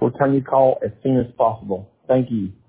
return your call as soon as possible. Thank you.